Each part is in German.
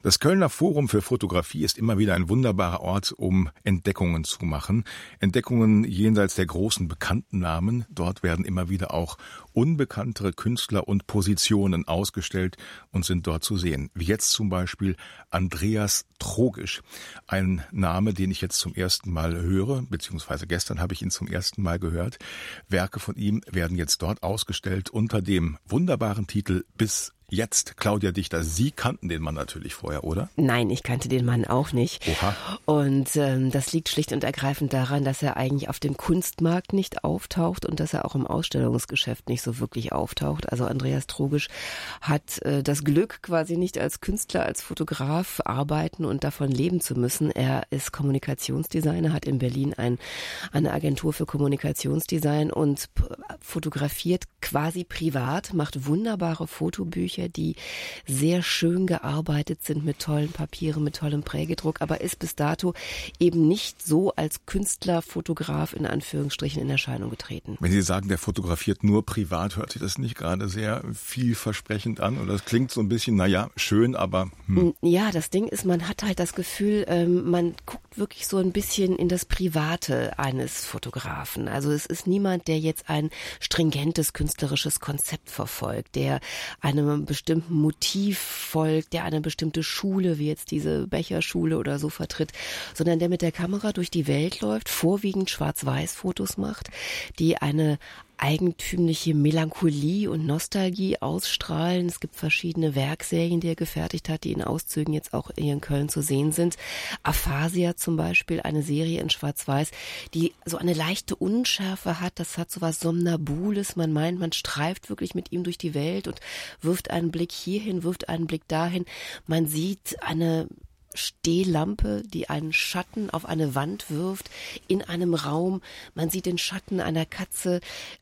Das Kölner Forum für Fotografie ist immer wieder ein wunderbarer Ort, um Entdeckungen zu machen. Entdeckungen jenseits der großen bekannten Namen. Dort werden immer wieder auch unbekanntere Künstler und Positionen ausgestellt und sind dort zu sehen. Wie jetzt zum Beispiel Andreas Trogisch. Ein Name, den ich jetzt zum ersten Mal höre, beziehungsweise gestern habe ich ihn zum ersten Mal gehört. Werke von ihm werden jetzt dort ausgestellt unter dem wunderbaren Titel Bis jetzt. Claudia Dichter, Sie kannten den Mann natürlich vorher, oder? Nein, ich kannte den Mann auch nicht. Oha. Und das liegt schlicht und ergreifend daran, dass er eigentlich auf dem Kunstmarkt nicht auftaucht und dass er auch im Ausstellungsgeschäft nicht so wirklich auftaucht. Also Andreas Trogisch hat das Glück, quasi nicht als Künstler, als Fotograf arbeiten und davon leben zu müssen. Er ist Kommunikationsdesigner, hat in Berlin eine Agentur für Kommunikationsdesign und fotografiert quasi privat, macht wunderbare Fotobücher, die sehr schön gearbeitet sind mit tollen Papieren, mit tollem Prägedruck, aber ist bis dato eben nicht so als Künstler, Fotograf in Anführungsstrichen in Erscheinung getreten. Wenn Sie sagen, der fotografiert nur privat, hört sich das nicht gerade sehr vielversprechend an? Oder das klingt so ein bisschen, naja, schön, aber... Ja, das Ding ist, man hat halt das Gefühl, man guckt wirklich so ein bisschen in das Private eines Fotografen. Also es ist niemand, der jetzt ein stringentes künstlerisches Konzept verfolgt, der einem bestimmten Motiv folgt, der eine bestimmte Schule, wie jetzt diese Becherschule oder so vertritt, sondern der mit der Kamera durch die Welt läuft, vorwiegend Schwarz-Weiß-Fotos macht, die eine eigentümliche Melancholie und Nostalgie ausstrahlen. Es gibt verschiedene Werkserien, die er gefertigt hat, die in Auszügen jetzt auch hier in Köln zu sehen sind. Aphasia zum Beispiel, eine Serie in Schwarz-Weiß, die so eine leichte Unschärfe hat. Das hat so was Somnabules. Man meint, man streift wirklich mit ihm durch die Welt und wirft einen Blick hierhin, wirft einen Blick dahin. Man sieht eine Stehlampe, die einen Schatten auf eine Wand wirft in einem Raum. Man sieht den Schatten einer Katze,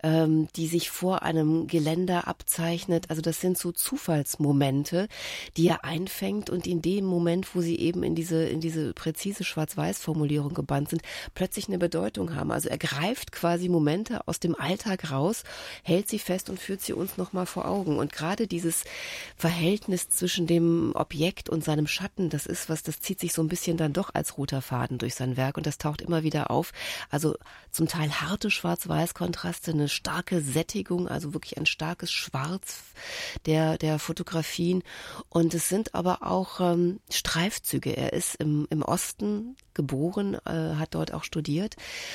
die sich vor einem Geländer abzeichnet. Also das sind so Zufallsmomente, die er einfängt und in dem Moment, wo sie eben in diese präzise Schwarz-Weiß-Formulierung gebannt sind, plötzlich eine Bedeutung haben. Also er greift quasi Momente aus dem Alltag raus, hält sie fest und führt sie uns nochmal vor Augen. Und gerade dieses Verhältnis zwischen dem Objekt und seinem Schatten, das zieht sich so ein bisschen dann doch als roter Faden durch sein Werk und das taucht immer wieder auf. Also zum Teil harte Schwarz-Weiß-Kontraste, eine starke Sättigung, also wirklich ein starkes Schwarz der Fotografien. Und es sind aber auch Streifzüge. Er ist im Osten geboren, hat dort auch studiert.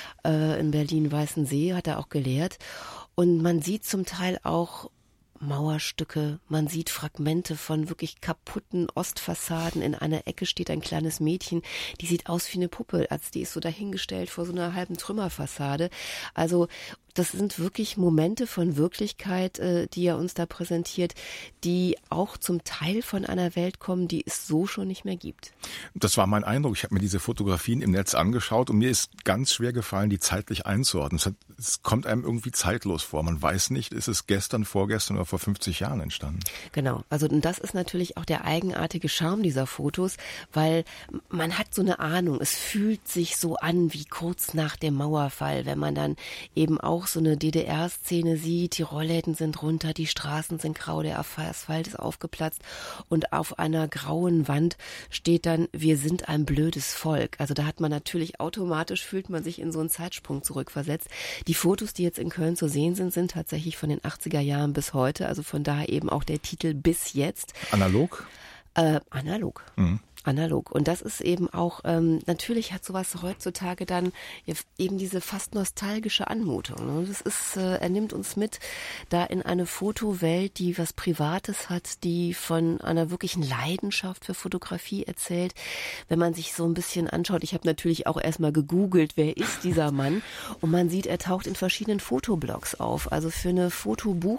In Berlin-Weißensee hat er auch gelehrt. Und man sieht zum Teil auch Mauerstücke, man sieht Fragmente von wirklich kaputten Ostfassaden. In einer Ecke steht ein kleines Mädchen, die sieht aus wie eine Puppe, als die ist so dahingestellt vor so einer halben Trümmerfassade. Also das sind wirklich Momente von Wirklichkeit, die er uns da präsentiert, die auch zum Teil von einer Welt kommen, die es so schon nicht mehr gibt. Das war mein Eindruck. Ich habe mir diese Fotografien im Netz angeschaut und mir ist ganz schwer gefallen, die zeitlich einzuordnen. Es kommt einem irgendwie zeitlos vor. Man weiß nicht, ist es gestern, vorgestern oder vor 50 Jahren entstanden. Genau. Also und das ist natürlich auch der eigenartige Charme dieser Fotos, weil man hat so eine Ahnung. Es fühlt sich so an wie kurz nach dem Mauerfall, wenn man dann eben auch so eine DDR-Szene sieht, die Rollläden sind runter, die Straßen sind grau, der Asphalt ist aufgeplatzt und auf einer grauen Wand steht dann, wir sind ein blödes Volk. Also da hat man natürlich automatisch, fühlt man sich in so einen Zeitsprung zurückversetzt. Die Fotos, die jetzt in Köln zu sehen sind, sind tatsächlich von den 80er Jahren bis heute, also von daher eben auch der Titel Bis jetzt. Analog? Analog. Mhm. Analog. Und das ist eben auch, natürlich hat sowas heutzutage dann eben diese fast nostalgische Anmutung. Und das ist, er nimmt uns mit da in eine Fotowelt, die was Privates hat, die von einer wirklichen Leidenschaft für Fotografie erzählt. Wenn man sich so ein bisschen anschaut, ich habe natürlich auch erstmal gegoogelt, wer ist dieser Mann? Und man sieht, er taucht in verschiedenen Fotoblogs auf. Also für eine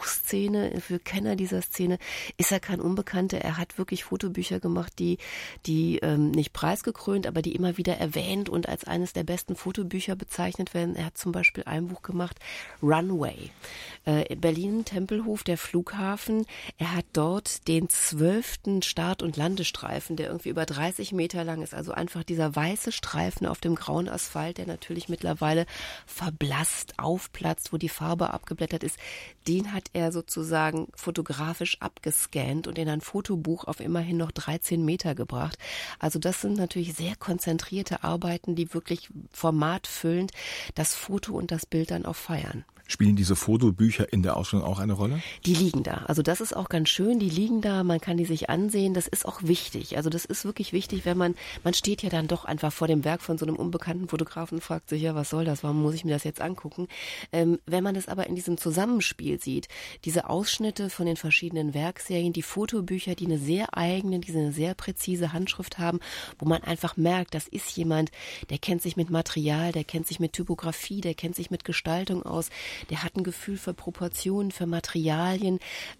Fotobuchszene, für Kenner dieser Szene ist er kein Unbekannter. Er hat wirklich Fotobücher gemacht, die die nicht preisgekrönt, aber die immer wieder erwähnt und als eines der besten Fotobücher bezeichnet werden. Er hat zum Beispiel ein Buch gemacht, Runway. Berlin, Tempelhof, der Flughafen. Er hat dort den 12. Start- und Landestreifen, der irgendwie über 30 Meter lang ist. Also einfach dieser weiße Streifen auf dem grauen Asphalt, der natürlich mittlerweile verblasst, aufplatzt, wo die Farbe abgeblättert ist. Den hat er sozusagen fotografisch abgescannt und in ein Fotobuch auf immerhin noch 13 Meter gebracht. Also das sind natürlich sehr konzentrierte Arbeiten, die wirklich formatfüllend das Foto und das Bild dann auch feiern. Spielen diese Fotobücher in der Ausstellung auch eine Rolle? Die liegen da. Also das ist auch ganz schön. Die liegen da, man kann die sich ansehen. Das ist auch wichtig. Also das ist wirklich wichtig, wenn man steht ja dann doch einfach vor dem Werk von so einem unbekannten Fotografen und fragt sich, ja, was soll das? Warum muss ich mir das jetzt angucken? Wenn man es aber in diesem Zusammenspiel sieht, diese Ausschnitte von den verschiedenen Werkserien, die Fotobücher, die eine sehr eigene, die eine sehr präzise Handschrift haben, wo man einfach merkt, das ist jemand, der kennt sich mit Material, der kennt sich mit Typografie, der kennt sich mit Gestaltung aus, der hat ein Gefühl für Proportionen, für Materialien,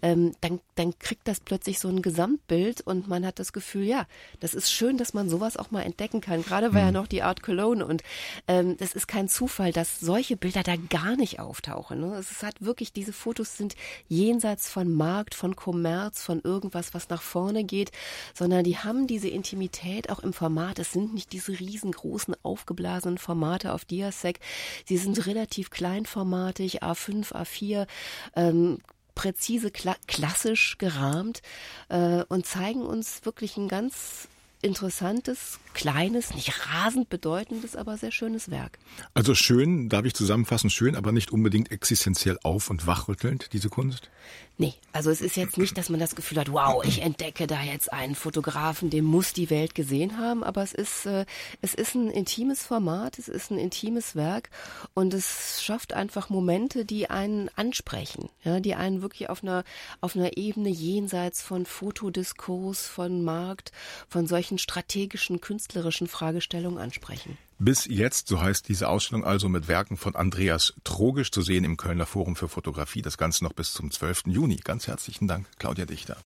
dann kriegt das plötzlich so ein Gesamtbild und man hat das Gefühl, ja, das ist schön, dass man sowas auch mal entdecken kann. Gerade war ja noch die Art Cologne und das ist kein Zufall, dass solche Bilder da gar nicht auftauchen. Ne? Es hat wirklich, diese Fotos sind jenseits von Markt, von Kommerz, von irgendwas, was nach vorne geht, sondern die haben diese Intimität auch im Format. Es sind nicht diese riesengroßen, aufgeblasenen Formate auf Diasec. Sie sind relativ kleinformatig, A5, A4, präzise, klassisch gerahmt und zeigen uns wirklich ein ganz interessantes, kleines, nicht rasend bedeutendes, aber sehr schönes Werk. Also schön, darf ich zusammenfassen, schön, aber nicht unbedingt existenziell auf- und wachrüttelnd, diese Kunst? Nee, also es ist jetzt nicht, dass man das Gefühl hat, wow, ich entdecke da jetzt einen Fotografen, den muss die Welt gesehen haben, aber es ist ein intimes Format, es ist ein intimes Werk und es schafft einfach Momente, die einen ansprechen, ja, die einen wirklich auf einer Ebene jenseits von Fotodiskurs, von Markt, von solchen strategischen, künstlerischen Fragestellungen ansprechen. Bis jetzt, so heißt diese Ausstellung also, mit Werken von Andreas Trogisch zu sehen im Kölner Forum für Fotografie. Das Ganze noch bis zum 12. Juni. Ganz herzlichen Dank, Claudia Dichter.